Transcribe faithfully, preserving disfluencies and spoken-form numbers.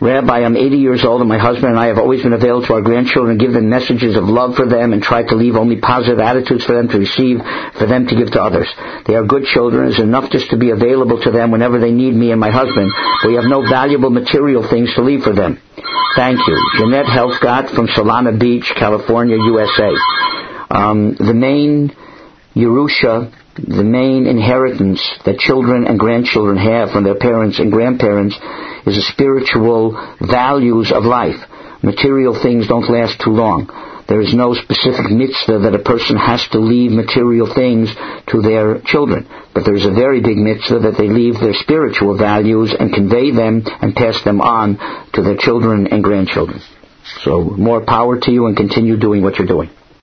Rabbi, I'm eighty years old and my husband and I have always been available to our grandchildren, give them messages of love for them and try to leave only positive attitudes for them to receive, for them to give to others. They are good children. It's enough just to be available to them whenever they need me and my husband. We have no valuable material things to leave for them. Thank you. Jeanette Helfgott from Solana Beach, California, U S A. Um, the main Yerusha, the main inheritance that children and grandchildren have from their parents and grandparents is the spiritual values of life. Material things don't last too long. There is no specific mitzvah that a person has to leave material things to their children. But there is a very big mitzvah that they leave their spiritual values and convey them and pass them on to their children and grandchildren. So more power to you and continue doing what you're doing.